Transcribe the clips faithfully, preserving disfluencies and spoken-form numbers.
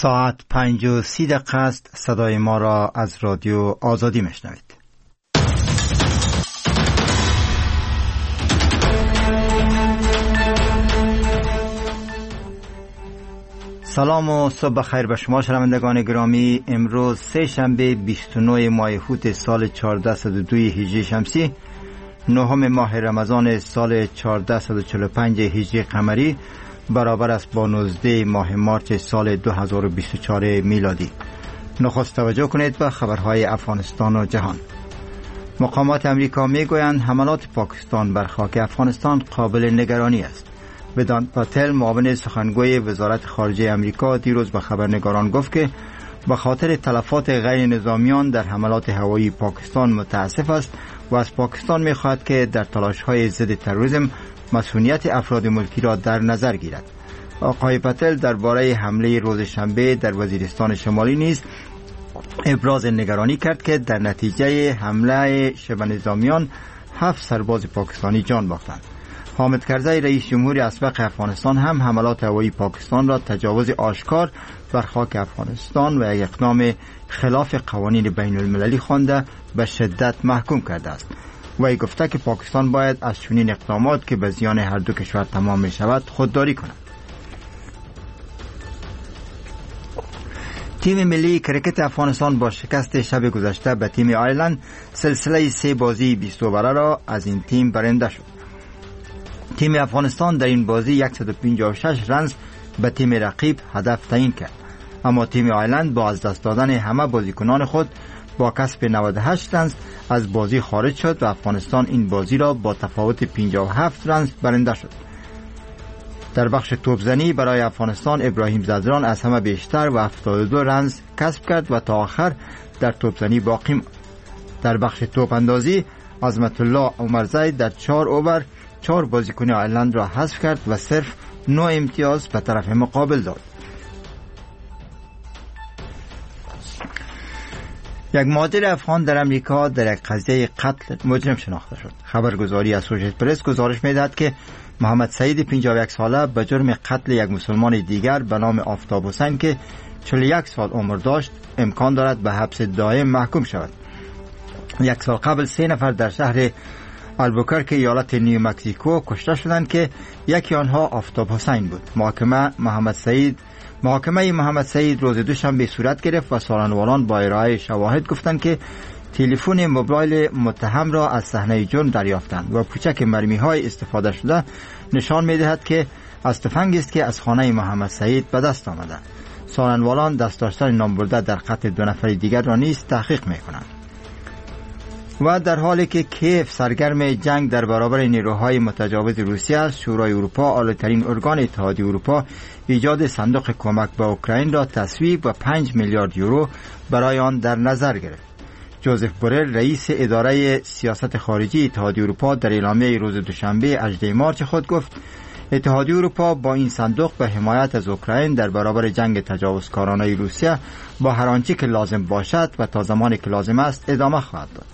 ساعت پنج و سی دقیقه است. صدای ما را از رادیو آزادی میشنوید. سلام و صبح خیر به شما شنوندگان گرامی. امروز سه شنبه بیست و نه ماه اوت سال چهارده صد و دو هجری شمسی، نهم ماه رمضان سال چهارده صد و چهل و پنج هجری قمری، برابر است با نوزده ماه مارس سال دو هزار و بیست و چهار میلادی. نخست توجه کنید به خبرهای افغانستان و جهان. مقامات امریکا میگویند حملات پاکستان بر خاک افغانستان قابل نگرانی است. بدان پاتل، معاون سخنگوی وزارت خارجه امریکا، دیروز به خبرنگاران گفت که به خاطر تلفات غیر نظامیان در حملات هوایی پاکستان متاسف است و از پاکستان می‌خواهد که در تلاش‌های ضد تروریسم مسئولیت افراد ملکی را در نظر گیرد. آقای پاتل درباره حمله روز شنبه در وزیرستان شمالی نیز ابراز نگرانی کرد که در نتیجه حمله شبه نظامیان هفت سرباز پاکستانی جان باختند. حامد کرزی رئیس جمهور اسبق افغانستان هم حملات هوایی پاکستان را تجاوز آشکار بر خاک افغانستان و یک اقدام خلاف قوانین بین المللی خوانده به شدت محکوم کرده است. وی گفته که پاکستان باید از چنین اقدامات که به زیان هر دو کشور تمام می شود خودداری کند. تیم ملی کرکت افغانستان با شکست شب گذشته به تیم آیرلند سلسله سه بازی بیست اووره را از این تیم برنده شد. تیم افغانستان در این بازی صد و پنجاه و شش رنز به تیم رقیب هدف تعیین کرد، اما تیم آیرلند با از دست دادن همه بازیکنان خود با کسب نود و هشت رنز از بازی خارج شد و افغانستان این بازی را با تفاوت پنجاه و هفت رنز برنده شد. در بخش توپزنی برای افغانستان ابراهیم زدران از همه بیشتر و هفتاد و دو رنز کسب کرد و تا آخر در توپزنی باقی ماند. در بخش توپ اندازی عظمت الله عمرزی در چهار اوور چهار بازیکن آیرلند را حذف کرد و صرف نه امتیاز به طرف مقابل داد. یک مهاجر افغان در امریکا در یک قضیه قتل مجرم شناخته شد. خبرگزاری اسوشییتد پرس گزارش می‌دهد که محمد سعید پنجاه و یک ساله به جرم قتل یک مسلمان دیگر به نام آفتاب حسین که چهل و یک سال عمر داشت امکان دارد به حبس دائم محکوم شود. یک سال قبل سه نفر در شهر البوکرک ایالت نیو مکزیکو کشته شدند که یکی آنها آفتاب حسین بود. محاکمه محمد سعید محاکمه محمد سعید روز دوشنبه صورت گرفت و سالنواران با ارائه شواهد گفتند که تلفن موبایل متهم را از صحنه جرم دریافتند و پوچک مرمی‌های استفاده شده نشان می‌دهد که از تفنگی است که از خانه محمد سعید به دست آمده. سالنواران دست داشتن نامبرده در قتل دو نفر دیگر را نیز تحقیق می‌کنند. و در حالی که کیف سرگرم جنگ در برابر نیروهای متجاوز روسیه است، شورای اروپا، عالی‌ترین ارگان اتحادیه اروپا، ایجاد صندوق کمک به اوکراین را تصویب و پنج میلیارد یورو برای آن در نظر گرفت. جوزف بورل رئیس اداره سیاست خارجی اتحادیه اروپا در اعلامیه روز دوشنبه هجدهم مارس خود گفت اتحادیه اروپا با این صندوق به حمایت از اوکراین در برابر جنگ تجاوزکارانه روسیه با هر آنچه که لازم باشد و تا زمانی که لازم است ادامه خواهد داد.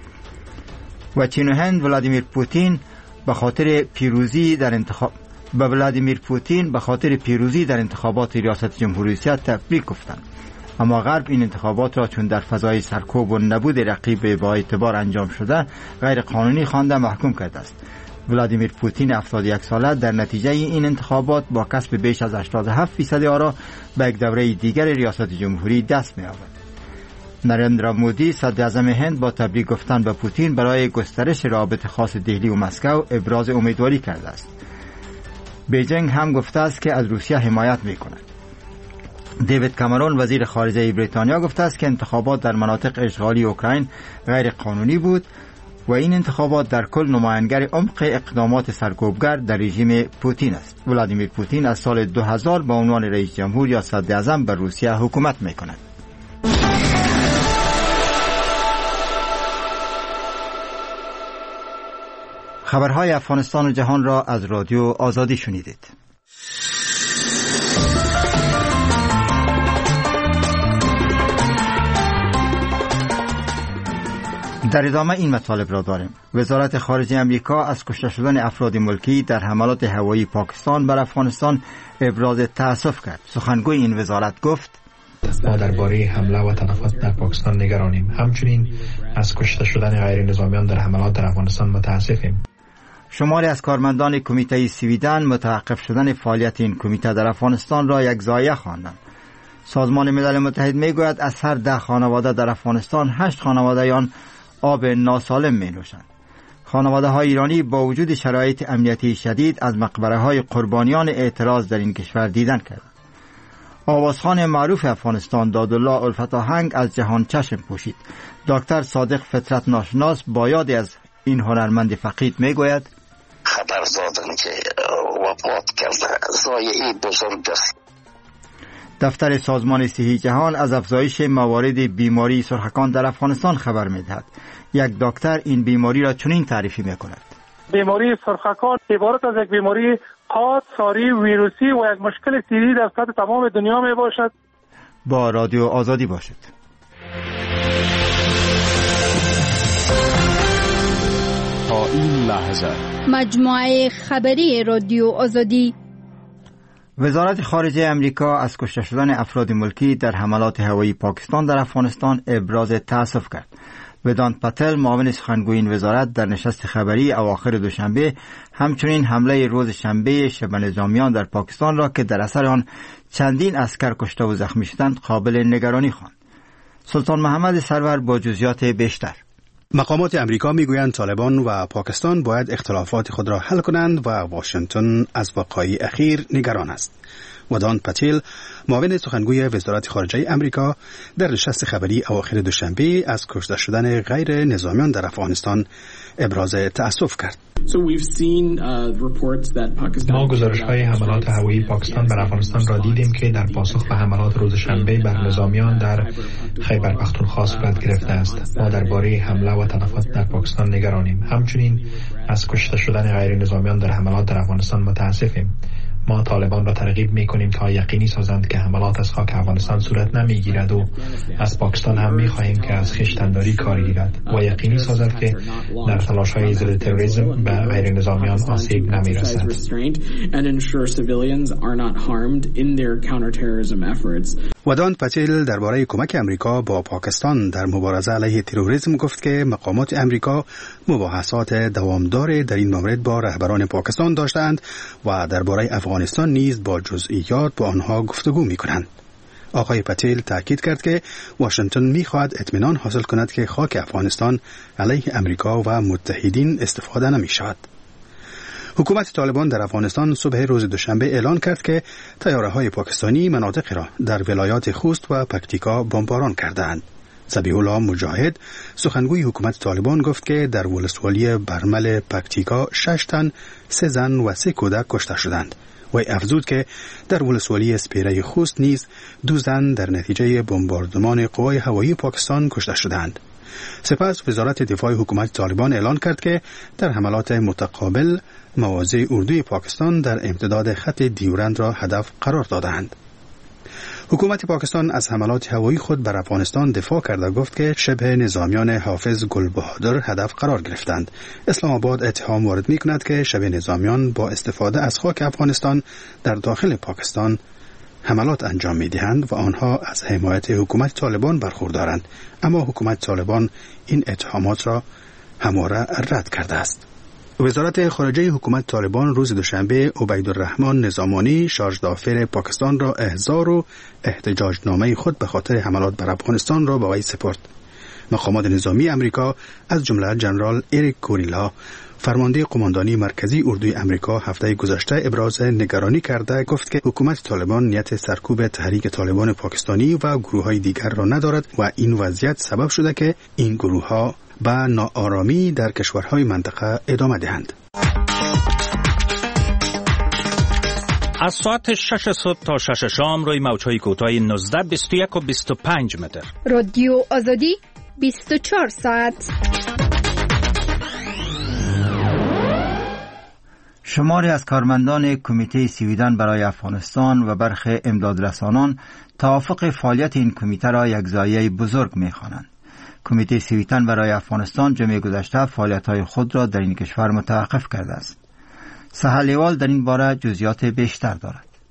و چین و هند ولادیمیر پوتین به خاطر پیروزی در انتخاب به ولادیمیر پوتین به خاطر پیروزی در انتخابات ریاست جمهوری روسیه تبریک گفتند، اما غرب این انتخابات را چون در فضای سرکوب و نبود رقیب با اعتبار انجام شده غیر قانونی خوانده محکوم کرده است. ولادیمیر پوتین هفتاد و یک ساله در نتیجه این انتخابات با کسب بیش از هشتاد و هفت فیصد آرا به یک دوره دیگر ریاست جمهوری دست می‌یابد. نریندرا مودی صدر اعظم هند با تبریک گفتن به پوتین برای گسترش روابط خاص دهلی و مسکو ابراز امیدواری کرده است. بیجینگ هم گفته است که از روسیه حمایت می‌کند. دیوید کامرون وزیر خارجه بریتانیا گفته است که انتخابات در مناطق اشغالی اوکراین غیر قانونی بود و این انتخابات در کل نمایانگر عمق اقدامات سرکوبگر در رژیم پوتین است. ولادیمیر پوتین از سال دو هزار به عنوان رئیس جمهور یا صدر اعظم بر روسیه حکومت می‌کند. خبرهای افغانستان و جهان را از رادیو آزادی شنیدید. در ادامه این مطالب را داریم. وزارت خارجه امریکا از کشته شدن افراد ملکی در حملات هوایی پاکستان بر افغانستان ابراز تأسف کرد. سخنگوی این وزارت گفت ما درباره حمله و تلفات در پاکستان نگرانیم. همچنین از کشته شدن غیر نظامیان در حملات در افغانستان متاسفیم. شماری از کارمندان کمیته سویدن متوقف شدن فعالیت این کمیته در افغانستان را یک ضایعه خواندند. سازمان ملل متحد میگوید از هر ده خانواده در افغانستان هشت خانواده آن آب ناسالم می نوشند. خانواده های ایرانی با وجود شرایط امنیتی شدید از مقبره های قربانیان اعتراض در این کشور دیدن کردند. آوازخوان معروف افغانستان دادالله الفت آهنگ از جهان چشم پوشید. دکتر صادق فطرت ناشناس با یاد از این هنرمند فقید میگوید خبر دادن که وفات کرده ضایعه بزرگ است. دفتر سازمان صحی جهان از افزایش موارد بیماری سرخکان در افغانستان خبر می‌دهد. یک دکتر این بیماری را چنین تعریف می‌کند: بیماری سرخکان عبارت از یک بیماری قاد، ساری، ویروسی و یک مشکل سیری در سطح تمام دنیا میباشد. با رادیو آزادی باشد. تا این لحظه مجموعه خبری رادیو آزادی. وزارت خارجه امریکا از کشته شدن افراد ملکی در حملات هوایی پاکستان در افغانستان ابراز تأسف کرد. ودانت پتل معاون سخنگوی این وزارت در نشست خبری اواخر دوشنبه همچنین حمله روز شنبه شب نظامیان در پاکستان را که در اثر آن چندین عسکر کشته و زخمی شدند قابل نگرانی خواند. سلطان محمد سرور با جزئیات بیشتر. مقامات امریکا میگویند طالبان و پاکستان باید اختلافات خود را حل کنند و واشنگتن از وقایع اخیر نگران است. ودانت پتیل معاون سخنگوی وزارت خارجه امریکا در نشست خبری اواخر دوشنبه از کشته شدن غیر نظامیان در افغانستان ابراز تأسف کرد. ما گزارش‌های حملات هوایی پاکستان بر افغانستان را دیدیم که در پاسخ به حملات روز شنبه بر نظامیان در خیبر پختونخوا صورت گرفته است. ما درباره حمله و تلفات در پاکستان نگرانیم. همچنین از کشته شدن غیر نظامیان در حملات در افغانستان متاسفیم. ما طالبان را ترغیب می‌کنیم تا یقینی سازند که حملات از خاک افغانستان صورت نمی‌گیرد و از پاکستان هم می‌خواهیم که از خویشتن‌داری کار گیرد و یقینی سازد که در تلاش‌های ضد تروریسم به غیر نظامیان آسیب نمی‌رسد. ودانت پتیل درباره کمک امریکا با پاکستان در مبارزه علیه تروریسم گفت که مقامات امریکا مباحثات دوامدار در این مورد با رهبران پاکستان داشتند و درباره افغانستان نیز با جزئیات با آنها گفتگو می‌کنند. آقای پتیل تاکید کرد که واشنگتن می‌خواهد اطمینان حاصل کند که خاک افغانستان علیه امریکا و متحدین استفاده نمی‌شود. حکومت طالبان در افغانستان صبح روز دوشنبه اعلان کرد که طیاره‌های پاکستانی مناطق را در ولایات خوست و پکتیکا بمباران کردند. ذبیح الله مجاهد سخنگوی حکومت طالبان گفت که در ولسوالی برمل پکتیکا شش تن، سه زن و سه کودک کشته شدند. و افزود که در ولسوالی اسپیره خوست نیز دو زن در نتیجه بمباردمان قوای هوایی پاکستان کشته شدند. سپس وزارت دفاع حکومت طالبان اعلان کرد که در حملات متقابل مواضع اردوی پاکستان در امتداد خط دیورند را هدف قرار دادند. حکومت پاکستان از حملات هوایی خود بر افغانستان دفاع کرده گفت که شبه نظامیان حافظ گلبهادر هدف قرار گرفتند. اسلام آباد اتهام وارد می‌کند که شبه نظامیان با استفاده از خاک افغانستان در داخل پاکستان حملات انجام می‌دهند و آنها از حمایت حکومت طالبان برخوردارند، اما حکومت طالبان این اتهامات را همواره رد کرده است. وزارت خارجه حکومت طالبان روز دوشنبه عبیدالرحمن نظامانی شارژ دافر پاکستان را احضار و احتجاجنامه خود به خاطر حملات بر افغانستان را به وی سپرد. مقامات نظامی امریکا از جمله جنرال اریک کوریلا فرمانده قماندانی مرکزی اردوی امریکا هفته گذشته ابراز نگرانی کرده گفت که حکومت طالبان نیت سرکوب تحریک طالبان پاکستانی و گروه‌های دیگر را ندارد و این وضعیت سبب شده که این گروه‌ها به ناآرامی در کشورهای منطقه ادامه دهند. از ساعت شش صبح تا شش شام روی موج‌های کوتاه نوزده، بیست و یک و بیست و پنج متر. رادیو آزادی بیست و چهار ساعت. شماری از کارمندان کمیته سویدن برای افغانستان و برخی امدادرسانان توافق فعالیت این کمیته را یک ضایعه بزرگ می‌خوانند. کمیته سویدن برای افغانستان جمعه گذشته فعالیت‌های خود را در این کشور متوقف کرده است. سهل لیوال در این باره جزئیات بیشتر دارد.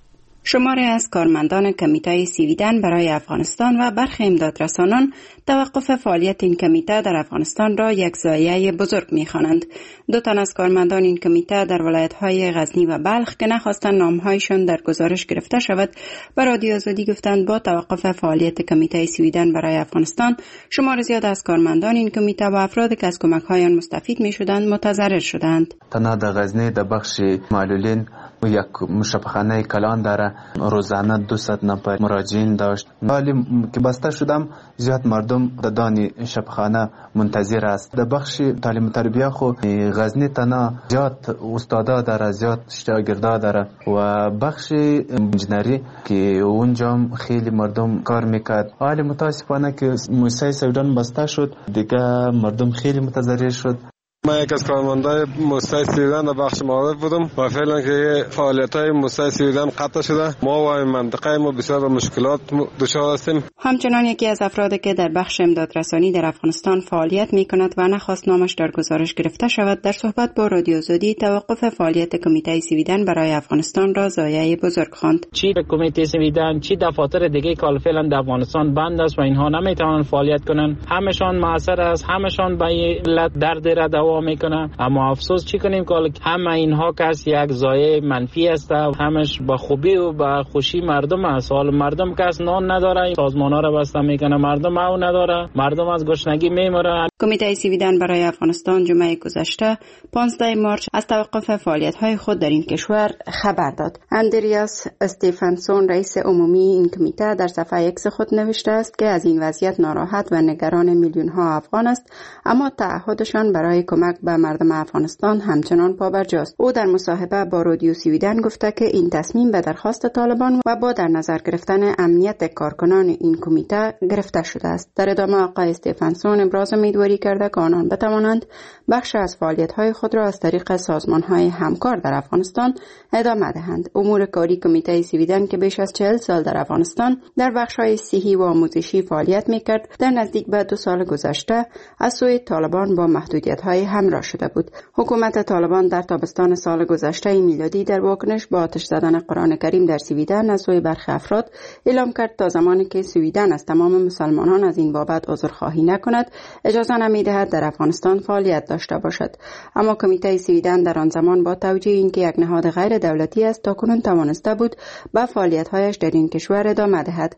شماری از کارمندان کمیته سویدن برای افغانستان و برخی امدادرسانان توقف فعالیت این کمیته در افغانستان را یک ضایعه بزرگ می‌خوانند. دو تن از کارمندان این کمیته در ولایت‌های غزنی و بلخ که نخواستند نام‌هایشان در گزارش گرفته شود، به رادیو آزادی گفتند با توقف فعالیت کمیته سویدن برای افغانستان، شمار زیاد از کارمندان این کمیته و افرادی که از کمک‌های آن مستفید می‌شدند متضرر شدند. تنها در غزنی در بخش معلولین یک مشابهخانه کلان داره، روزانه دویست نفر مراجعین داشت. ولی که بسته شدم زیاد مردم در دانی شبخانه منتظر است. در بخش تعلیم و تربیت خو غزنی تنها زیاد استادا داره، زیاد شاگردا داره و بخش انجینری که اونجا خیلی مردم کار میکرد. ولی متاسفانه که مؤسسه سویدان بسته شد، دیگه مردم خیلی متضرر شد. من یک از کارمندای مؤسسه سویدن در بخش معارف بودم و فعلا که فعالیت‌های مؤسسه سویدن قطع شده، ما و این منطقه ما بسیار مشکلات دچار هستیم. همچنان یکی از افرادی که در بخش امدادرسانی در افغانستان فعالیت می‌کند و نخواست نامش در گزارش گرفته شود، در صحبت با رادیو آزادی توقف فعالیت کمیته سویدن برای افغانستان را ضایعه بزرگ خواند. چی کمیته سویدن چی دفاتر دیگه که فعلا در افغانستان بند است و اینها نمیتونن فعالیت کنن، همشان معصر است، همشان به علت درد را میکنه. اما افسوس چی کنیم که همه اینها کس یک ضایعه منفی است، همش با خوبی و با خوشی مردم است. حال مردم کس نان نداره، سازمان ها را بسته میکنه، مردم او نداره، مردم از گشنگی میمیره. کمیته سویدن برای افغانستان جمعه گذشته پانزده مارس از توقف فعالیت های خود در این کشور خبر داد. اندریاس استیفنسون رئیس عمومی این کمیته در صفحه ایکس خود نوشته است که از این وضعیت ناراحت و نگران میلیون ها افغان است، اما تعهدشان برای کمک به مردم افغانستان همچنان پابرجاست. او در مصاحبه با رادیو سویدن گفته که این تصمیم به درخواست طالبان و با در نظر گرفتن امنیت کارکنان این کمیته گرفته شده است. در ادامه آقای استیفنسون ابراز امیدواری کرده که آنان بتوانند بخش از فعالیت‌های خود را از طریق سازمان‌های همکار در افغانستان ادامه دهند. امور کاری کمیته سویدن که بیش از چهل سال در افغانستان در بخش‌های صحی و آموزشی فعالیت می‌کرد، در نزدیک به دو سال گذشته از سوی طالبان با محدودیت‌های همراه شده بود. حکومت طالبان در تابستان سال گذشته میلادی در واکنش با آتش زدن قرآن کریم در سویدن از سوی برخی افراد اعلام کرد تا زمانی که سویدن از تمام مسلمانان از این بابت عذرخواهی نکند، اجازه نمی‌دهد در افغانستان فعالیت داشته باشد. اما کمیته سویدن در آن زمان با توجیه اینکه یک نهاد غیر دولتی است تاکنون توانسته بود به فعالیت‌هایش در این کشور ادامه دهد.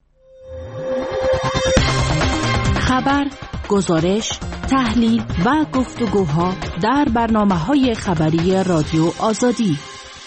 خبر، گزارش، تحلیل و گفتگوها در برنامه‌های خبری رادیو آزادی.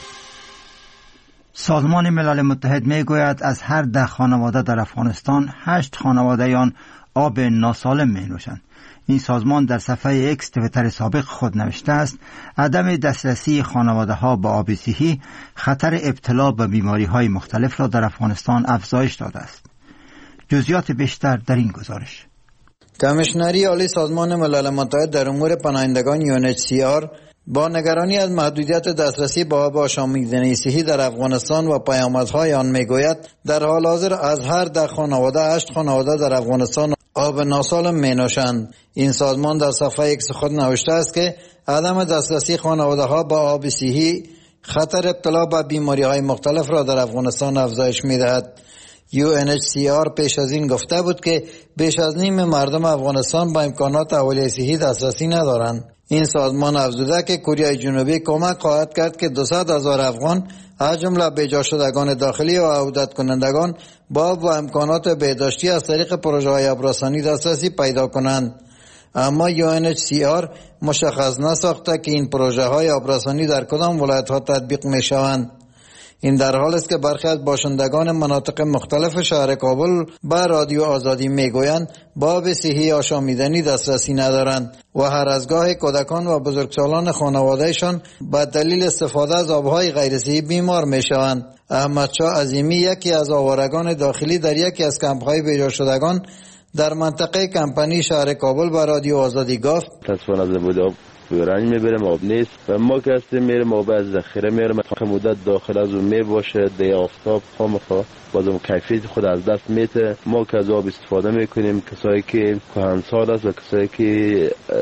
سازمان ملل متحد میگوید از هر ده خانواده در افغانستان هشت خانواده آن آب ناسالم می نوشند. این سازمان در صفحه اکس تویتر سابق خود نوشته است عدم دسترسی خانواده ها به آب صحی خطر ابتلا به بیماری های مختلف را در افغانستان افزایش داده است. جزئیات بیشتر در این گزارش. کمیشنری عالی سازمان ملل متحد در امور پناهندگان یو ان اچ سی آر با نگرانی از محدودیت دسترسی به آب آشامیدنی صحی در افغانستان و پیامدهای آن میگوید در حال حاضر از هر ده خانواده هشت خانواده در افغانستان آب ناسالم می نوشند. این سازمان در صفحه ایکس خود نوشته است که عدم دسترسی خانواده ها به آب صحی خطر ابتلا به بیماری های مختلف را در افغانستان افزایش می دهد. یو ان اچ سی آر پیش از این گفته بود که بیش از نیم مردم افغانستان به امکانات اولیه صحی دسترسی ندارند. این سازمان افزوده که کره جنوبی کمک خواهد کرد که دویست هزار افغان از جمله بیجا شدگان داخلی و عودت کنندگان با و امکانات بهداشتی از طریق پروژه های آبرسانی دسترسی پیدا کنند. اما یو ان اچ سی آر مشخص نساخته که این پروژه های آبرسانی در کدام ولایت ها تطبیق می شوند. این در حال است که برخی از باشندگان مناطق مختلف شهر کابل به رادیو آزادی میگویند با آب صحی آشامیدنی دسترسی ندارند و هر از گاه کودکان و بزرگسالان خانوادهشان به دلیل استفاده از آبهای غیر صحی بیمار میشوند. احمد شاه عظیمی یکی از آوارگان داخلی در یکی از کمپ‌های بیجا شدگان در منطقه کمپانی شهر کابل به رادیو آزادی گفت تصفیه از بود رنج میبرم آب نیست و ما که هستیم میرم آب از ذخیره میرم تا مدت داخل از اون میباشه دی آفتاب خامخا بازم کیفیت خود از دست میده. ما که از آب استفاده میکنیم، کسایی که کهنسال است و کسایی که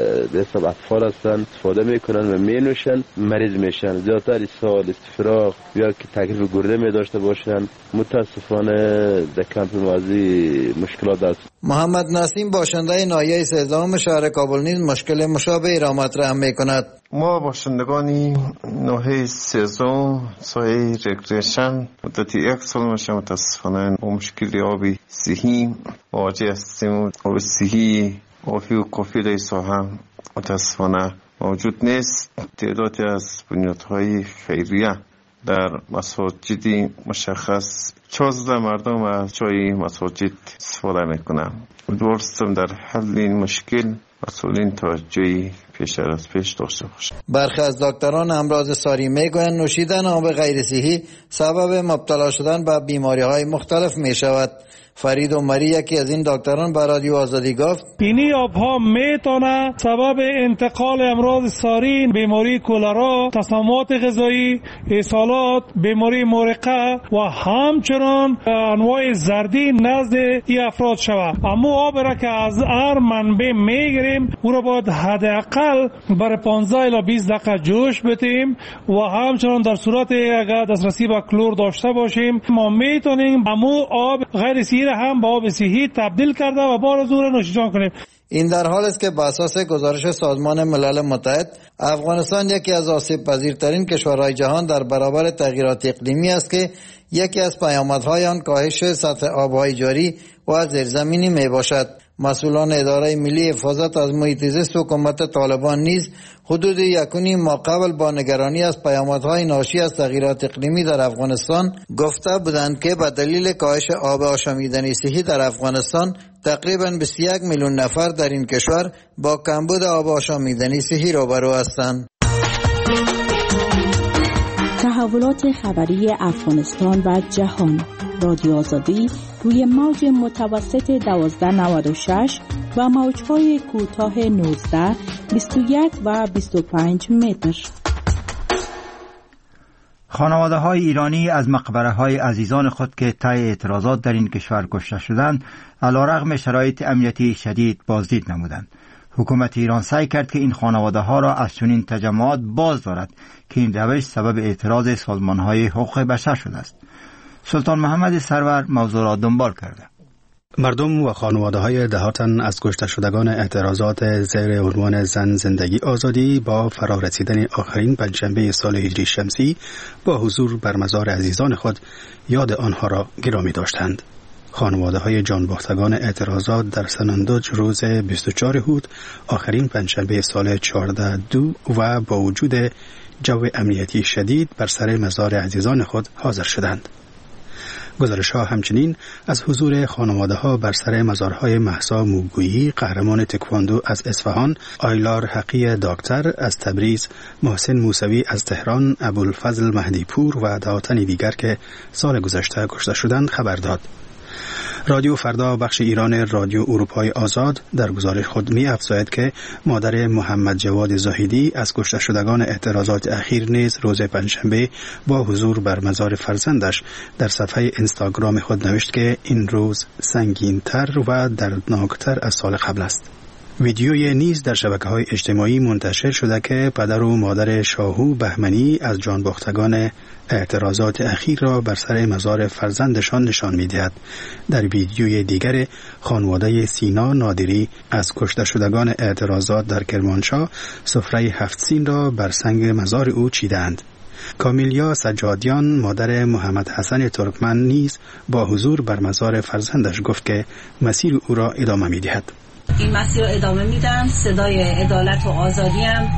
دست اطفال هستن استفاده میکنن و مینوشن مریض میشن. زیادتر سال استفراغ یا که تکلیف گرده می داشته باشن. متاسفانه در کمپ مازی مشکلات است. محمد نسیم باشنده ناحیه سیزدهم شهر کابل نیز مشکل مشابهی را مطرح میکند. ما باشندگانی ناحیه سیزدهم سایه رکریشن مدتی یک سال میشه متاسفانه با مشکل آبی صحی مواجه هستیم. آب صحی آبی و کافی در ساحه متاسفانه موجود نیست. تعدادی از بنیادهای خیریه در مساجدی مشخص چهارده مردم از جای مساجد استفاده میکنن. امیدوارم در حل این مشکل مسئولین توجهی پیش از پیش داشته باشند. برخی از دکتران امراض ساری میگویند نوشیدن آب غیر صحی سبب مبتلا شدن به بیماری های مختلف می شود. فرید عمری یکی از این دکتران به رادیو آزادی گفت اینی آبها میتونه سبب انتقال امراض ساری، بیماری کولرا، تسممات غذایی، اسهالات، بیماری مرقه و همچنان انواع زردی نزد این افراد شود. اما آب را که از هر منبع میگیریم او را باید حداقل برای پانزده الی بیست دقیقه جوش بدیم و همچنان در صورت اگر دسترسی به کلور داشته باشیم ما میتونیم امو آب غیر صحی هم با آب صحی تبدیل کرده و بار از او را نوشیدن کنیم. این در حال است که بر اساس گزارش سازمان ملل متحد افغانستان یکی از آسیب پذیرترین کشورهای جهان در برابر تغییرات اقلیمی است که یکی از پیامدهای آن کاهش سطح آبهای جاری و زیرزمینی می باشد. مسئولان اداره ملی حفاظت از محیط زیست حکومت طالبان نیز حدود یکونی ما قبل با نگرانی از پیامدهای ناشی از تغییرات اقلیمی در افغانستان گفته بودند که به دلیل کاهش آب آشامیدنی صحی در افغانستان تقریباً بیست و یک میلیون نفر در این کشور با کمبود آب آشامیدنی صحی روبرو هستند. تحولات خبری افغانستان و جهان. رادیو آزادی روی موج متوسط دوازده نود و شش و موج‌های کوتاه نوزده، بیست و یک و بیست و پنج متر. خانواده های ایرانی از مقبره های عزیزان خود که طی اعتراضات در این کشور کشته شدند علیرغم شرایط امنیتی شدید بازدید نمودند. حکومت ایران سعی کرد که این خانواده ها را از چنین تجمعات باز دارد که این روش سبب اعتراض سازمان های حقوق بشر شده است. سلطان محمد سرور موضوع را دنبال کرده. مردم و خانواده های ده ها تن از کشته شدگان اعتراضات زیر عنوان زن زندگی آزادی با فرارسیدن آخرین پنجشنبه سال هجری شمسی با حضور بر مزار عزیزان خود یاد آنها را گرامی داشتند. خانواده های جانباختگان اعتراضات در سنندج روز بیست و چهار هود آخرین پنجشنبه سال چهارده دو و با وجود جو امنیتی شدید بر سر مزار عزیزان خود حاضر شدند. گزارش ها همچنین از حضور خانواده ها بر سر مزارهای مهسا موگویی قهرمان تکواندو از اصفهان، آیلار حقی دکتر از تبریز، محسن موسوی از تهران، ابوالفضل مهدی پور و دهاتنی دیگر که سال گذشته کشته شدند خبر داد. رادیو فردا بخش ایران رادیو اروپای آزاد در گزارش خود می افزاید که مادر محمد جواد زاهدی از کشته شدگان اعتراضات اخیر نیز روز پنجشنبه با حضور بر مزار فرزندش در صفحه اینستاگرام خود نوشت که این روز سنگین‌تر و دردناکتر از سال قبل است. ویدیوی نیز در شبکه‌های اجتماعی منتشر شده که پدر و مادر شاهو بهمنی از جانباختگان اعتراضات اخیر را بر سر مزار فرزندشان نشان می‌دهد. در ویدیوی دیگر خانواده سینا نادری از کشته شدگان اعتراضات در کرمانشاه سفره هفت سین را بر سنگ مزار او چیدند. کامیلیا سجادیان مادر محمد حسن ترکمن نیز با حضور بر مزار فرزندش گفت که مسیر او را ادامه می‌دهد. این مسیر رو ادامه میدم. صدای عدالت و آزادی هم،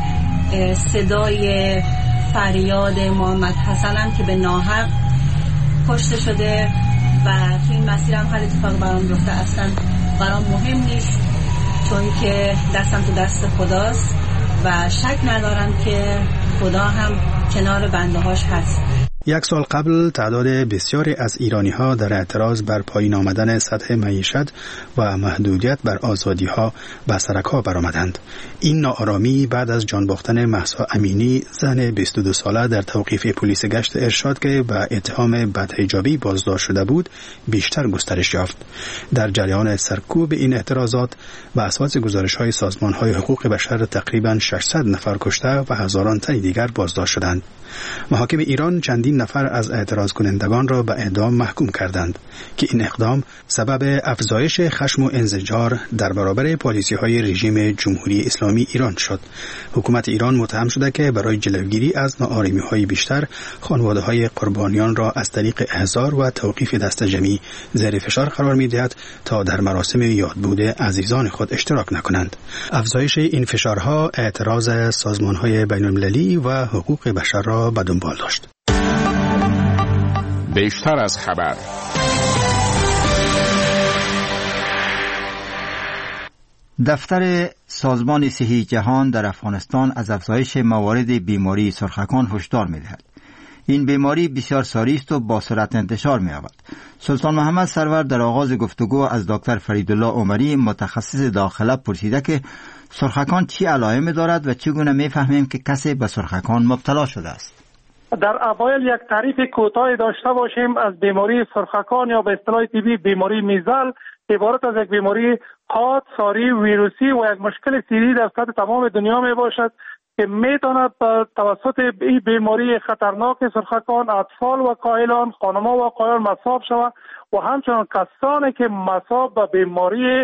صدای فریاد محمد حسن هم که به ناحق کشته شده و تو این مسیر هم هر اتفاق برام بیفته اصلا برام مهم نیست، چون که دستم تو دست خداست و شک ندارم که خدا هم کنار بنده هاش هست. یک سال قبل تعداد بسیاری از ایرانی ها در اعتراض بر پایین آمدن سطح معیشت و محدودیت بر آزادی ها به سرک ها برآمدند. این ناآرامی بعد از جان باختن مهسا امینی، زن بیست و دو ساله در توقیف پلیس گشت ارشاد که به اتهام بدحجابی بازداشت شده بود، بیشتر گسترش یافت. در جریان سرکوب این اعتراضات و اساس گزارش های سازمان های حقوق بشر تقریباً ششصد نفر کشته و هزاران تن دیگر بازداشت شدند. محاکم ایران چندین نفر از اعتراض کنندگان را به اعدام محکوم کردند که این اقدام سبب افزایش خشم و انزجار در برابر پالیسی های رژیم جمهوری اسلامی ایران شد. حکومت ایران متهم شده که برای جلوگیری از ناآرامی های بیشتر، خانواده های قربانیان را از طریق احضار و توقیف دست جمعی زیر فشار قرار می دهد تا در مراسم یادبود عزیزان خود اشتراک نکنند. افزایش این فشارها اعتراض سازمان های بین المللی و حقوق بشر را به دنبال داشت. بیشتر از خبر. دفتر سازمان صحی جهان در افغانستان از افزایش موارد بیماری سرخکان هشدار می‌دهد. این بیماری بسیار ساری است و با سرعت انتشار می‌یابد. سلطان محمد سرور در آغاز گفتگو از دکتر فریدالله عمری متخصص داخله پرسیده که سرخکان چی علائم دارد و چگونه می‌فهمیم که کسی به سرخکان مبتلا شده است. در اوایل یک تعریف کوتاه داشته باشیم از بیماری سرخکان یا به اصطلاح طبی بیماری میزل. عبارت از یک بیماری حاد، ساری، ویروسی و یک مشکل سیری در سطح تمام دنیا می باشد که می تواند توسط این بیماری خطرناک سرخکان اطفال و کاهلان، خانم‌ها و آقایان مصاب شود و همچنان کسانی که مصاب به بیماری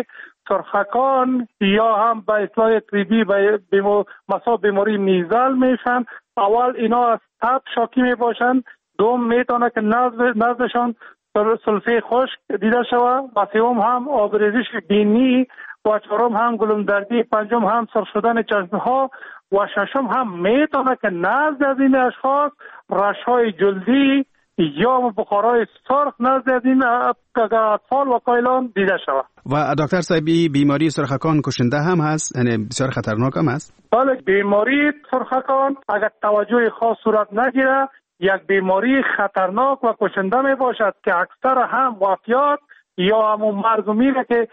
سرخکان یا هم به اصطلاح طبی به مصاب بیماری میزل میشن. اول اینا از تب شاکی می باشند، دوم میتونه که نزدشان سلفه خشک دیده شود و سوم هم آبریزش بینی و چهارم هم گلومدردی، پنجم هم سرخ شدن چشمها و ششم هم میتونه که نزد از این اشخاص رشهای جلدی یا بخارای سرخ نزد از این اطفال و کاهلان دیده شود. و دکتر صاحبی بیماری سرخکان کشنده هم هست، یعنی بسیار خطرناک هم هست؟ بله، بیماری سرخکان اگر توجه خاص صورت نگیره یک بیماری خطرناک و کشنده می باشد که اکثر هم وفیات یا همون مرگ و میره که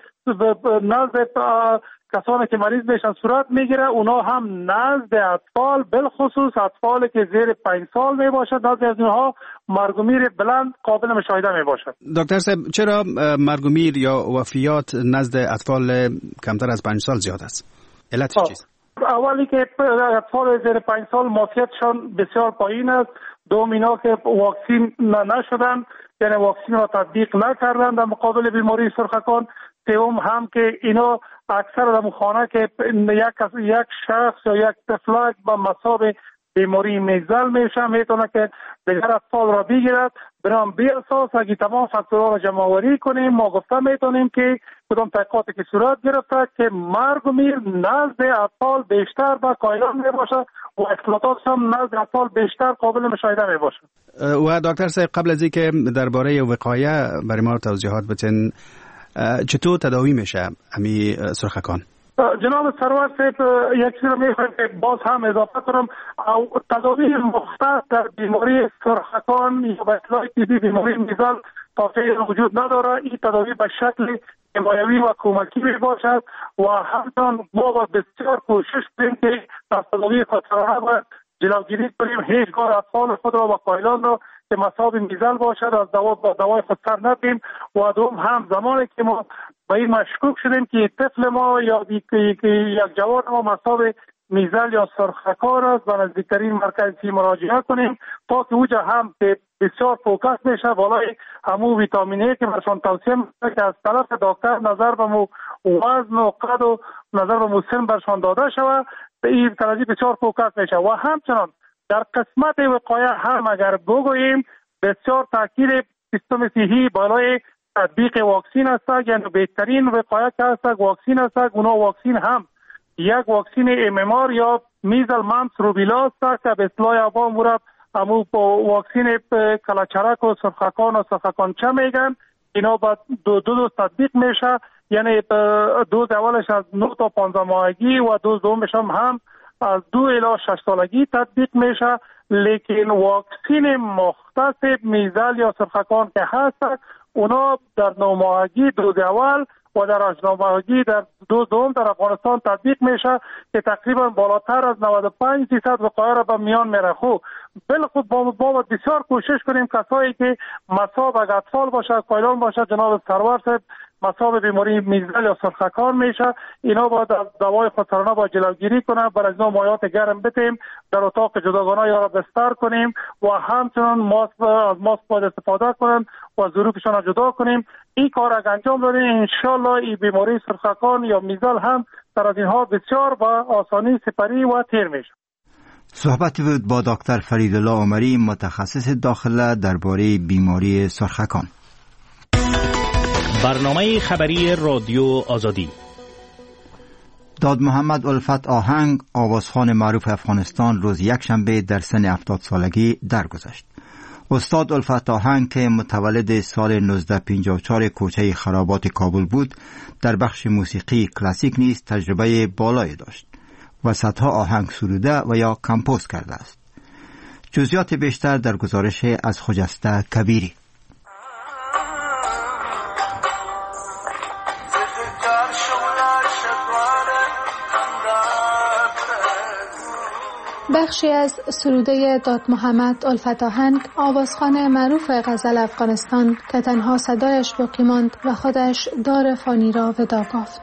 نزد کسانی که مریض میشن صورت میگیره، اونا هم نزد اطفال، بالخصوص اطفالی که زیر پنج سال می باشد، نزد از اونها مرگ و میر بلند قابل مشاهده می باشد. دکتر صاحب، چرا مرگ و میر یا وفیات نزد اطفال کمتر از پنج سال زیاد است؟ علتش چیست؟ اولی که اطفال زیر پنج سال معافیتشان بسیار پایین است، دوم اینا که واکسین نشدن، یعنی واکسین را تطبیق نکردن در مقابل بیماری سرخکان، سوم هم که اینا اکثر در خانه که یک یک شخص یا یک طفل با مصاب بیماری میزل میشه میتونه که دیگر اطفال را بگیرد. برام بی اساس اگه تمام فاکتورها را جمع آوری کنیم ما گفته میتونیم که کدام تحقیقاتی که صورت گرفته که مرگ و میر نزد اطفال بیشتر با کاهلان می باشه و اختلاطات هم نزد اطفال بیشتر قابل مشاهده می باشه. و دکتر صاحب، قبل از اینکه درباره وقایه برای ما توضیحات بدین، چطور تداوی میشه امی سرخکان؟ جناب سرور صاحب، یک چیز میخوایم که باز هم اضافه کنم. تداوی مختص در بیماری سرخکان یا به اصطلاح طبی بیماری میزل تا فعلا وجود نداره. این تداوی به شکل حمایوی و کمکی می باشد و همچنان ما با بسیار کوشش کنیم که از تداوی خودسرانه و جلوگیری کنیم. هیچگاه اطفال خود را و کاهلان را که مصاب میزل باشد از دوا با دوای خودسر ندیم و دوم هم زمانی که ما به این مشکوک شدیم که طفل ما یا یک جوان ما مصاب میزل یا سرخکان است و نزدیکترین مرکزی مراجعه کنیم تا که اوجا هم که بسیار فوکس میشه بالای همون ویتامینی که برشان توصیه میشه که از طرف دکتر نظر به مو وزن و قد و نظر به مو سن برشان داده شود. به این توجه بسیار فوکس میشه و همچنان در قسمت وقایه هم اگر بگوییم بسیار تاکید سیستم صحی بالای تطبیق واکسین است. یعنی بهترین وقایه که است واکسین است. اونا واکسین هم یک واکسین ام ام آر یا میزل ممپس روبیلا است که به اصطلاح عوام مراد همو واکسین کلاچرک و سرخکان و سرخکانچه میگن. اینا با دو دو دوز تطبیق میشه، یعنی دوز اولش از نه تا پانزده ماهگی و دوز دومش هم, هم از دو الی شش سالگی تطبیق میشه. لیکن واکسین مختص میزل یا سرخکان که هست اونا در نوماهگی دوز اول و در آشنامگی در دو دوم در افغانستان تطبیق میشه که تقریبا بالاتر از نود و پنج درصد وقایع را به میان میره. خب بالخود با ما بسیار کوشش کنیم کسایی که مصاب اگر اطفال باشه کایلان باشه جناب سرور صاحب مصاب بیماری میزل یا سرخکان میشه اینا با دوای خودسرانه با جلوگیری کنن بر از اینا مایات گرم بتیم در اتاق جداگانه یا را بستر کنیم و همچنان ماسک از ماسک باید استفاده کنن و ظروفشان را جدا کنیم. این کار اگر انجام دادیم انشالله این بیماری سرخکان یا میزل هم در از اینها بسیار با آسانی سپری و تیر میشه. صحبتی بود با دکتر فریدالله عمری متخصص داخله درباره بیماری سرخکان. برنامه خبری رادیو آزادی. داد محمد الفت آهنگ آوازخوان معروف افغانستان روز یک شنبه در سن هفتاد سالگی درگذشت. استاد الفت آهنگ که متولد سال نوزده پنجاه و چهار کوچه خرابات کابل بود در بخش موسیقی کلاسیک نیز تجربه بالایی داشت و صدها آهنگ سروده و یا کمپوز کرده است. جزئیات بیشتر در گزارش از خجسته کبیری. بخشی از سروده داد محمد الفت آهنگ آوازخوان معروف غزل افغانستان که تنها صدایش باقی ماند و خودش دار فانی را ودا گفت.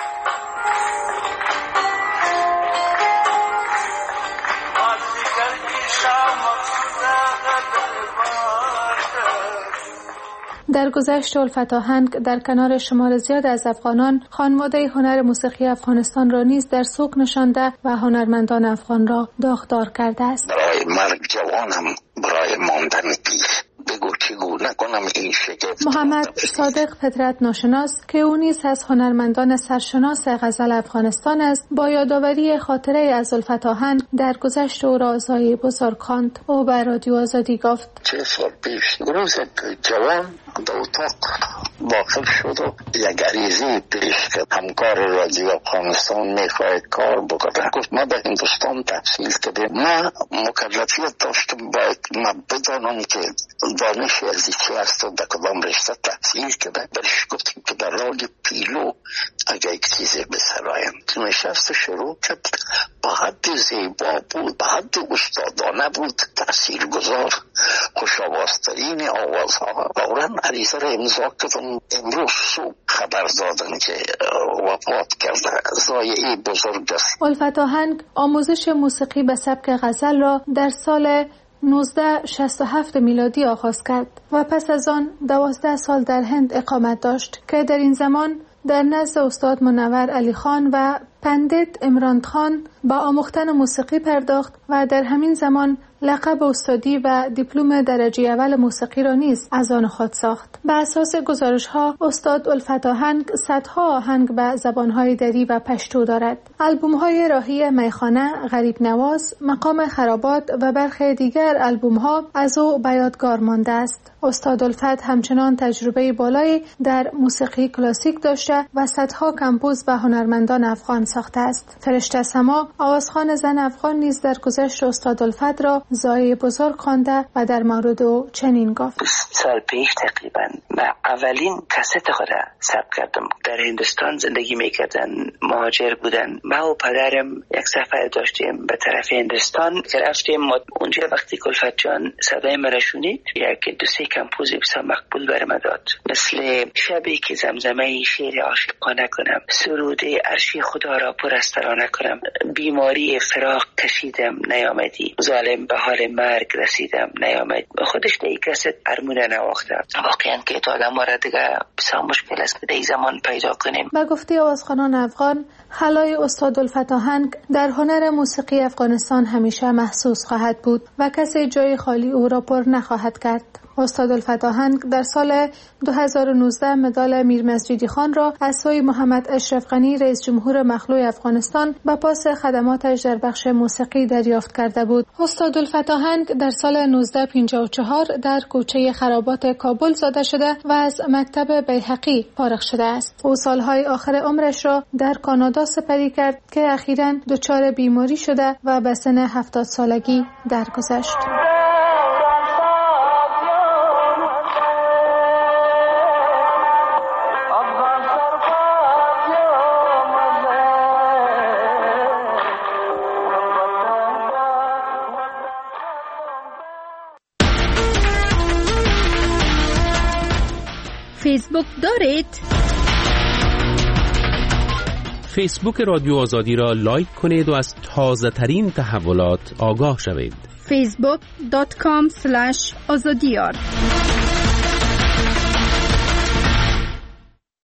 در گذشت الفت آهنگ در کنار شمار زیاد از افغانان خانواده هنر موسیقی افغانستان را نیز در سوق نشانده و هنرمندان افغان را داغدار کرده است. برای مرگ جوانم، برای ماندن پیش بگو چگو نکنم این شگفت. محمد صادق فطرت ناشناس که او نیز از هنرمندان سرشناس غزل افغانستان است با یادآوری خاطره از الفت آهنگ در گذشت او را زایی بزرگ خواند. او به رادیو آزادی گفت چه سال پیش روز جوان در اتاق داخل شد و یک عریضه پیش کرد همکار رادیو افغانستان میخواه کار بکنه. گفت ما به هندوستان تحصیل کردیم، ما مکلفیت داشتم باید ما بدانم که دانش از چی هست و در کدام رشته تحصیل کرده. برش گفتیم که در راه پیلو اگر یک چیزی بسرایم. نشست شروع کرد، با حد زیبا بود، با حد استادانه بود، تأثیر گذار، خوش آوازترین آوازها. فوراً عریضه را امضا کردم. امروز صبح خبر دادن که وفات کرده. ضایعه بزرگ است. الفت آهنگ آموزش موسیقی به سبک غزل را در سال نوزده شصت و هفت میلادی آغاز کرد و پس از آن دوازده سال در هند اقامت داشت که در این زمان در نزد استاد منور علی خان و پندت عمران خان با آموختن موسیقی پرداخت و در همین زمان لقب استادی و دیپلم درجه اول موسیقی را نیز از آن خود ساخت. بر اساس گزارش‌ها استاد الفت آهنگ صدها آهنگ به زبان‌های دری و پشتو دارد. آلبوم‌های راهی میخانه، غریب نواز، مقام خرابات و برخی دیگر آلبوم‌ها از او به یادگار مانده است. استاد الفت همچنان تجربه بالایی در موسیقی کلاسیک داشته و صدها کمپوز به هنرمندان افغان ساخته است. فرشته سما آوازخوان زن افغان نیز در گذشت استاد الفت را زایی بزرگ خوانده و در مورد او چنین گفت: سال پیش تقریبا من اولین کست خود را ثبت کردم. در هندوستان زندگی میکردن، مهاجر بودن. ما و پدرم یک سفر داشتیم به طرف هندوستان که رفتیم. اونجا وقتی الفت جان صدای مرا شنید یک دو سه کمپوز بسیار مقبول برام داد، مثل شبی که زمزمه شعر عاشقانه کنم، سرود عرشی خدا را پر از ترانه کنم، بیماری فراق کشیدم نیامدی، ظالم به حال مرگ رسیدم نیامد. خودش در این کست ارمونه نواخته. واقعا که تو آدم را دیگه بسیار مشکل است که در این زمان پیدا کنیم. با گفته آوازخوانان افغان، حلای استاد الفت آهنگ در هنر موسیقی افغانستان همیشه محسوس خواهد بود و کسی جای خالی او را پر نخواهد کرد. استاد الفتاحنگ در سال دو هزار و نوزده مدال میر مسجدی خان را از سوی محمد اشرف غنی رئیس جمهور مخلوع افغانستان به پاس خدماتش در بخش موسیقی دریافت کرده بود. استاد الفتاحنگ در سال نوزده پنجاه و چهار در کوچه خرابات کابل زاده شده و از مکتب بیهقی فارغ شده است. او سالهای آخر عمرش را در کانادا سپری کرد که اخیراً دچار بیماری شده و به سن هفتاد سالگی درگذشت. فیسبوک دارید؟ فیسبوک رادیو آزادی را لایک کنید و از تازه ترین تحولات آگاه شوید. فیسبوک دات کام اسلش آزادیار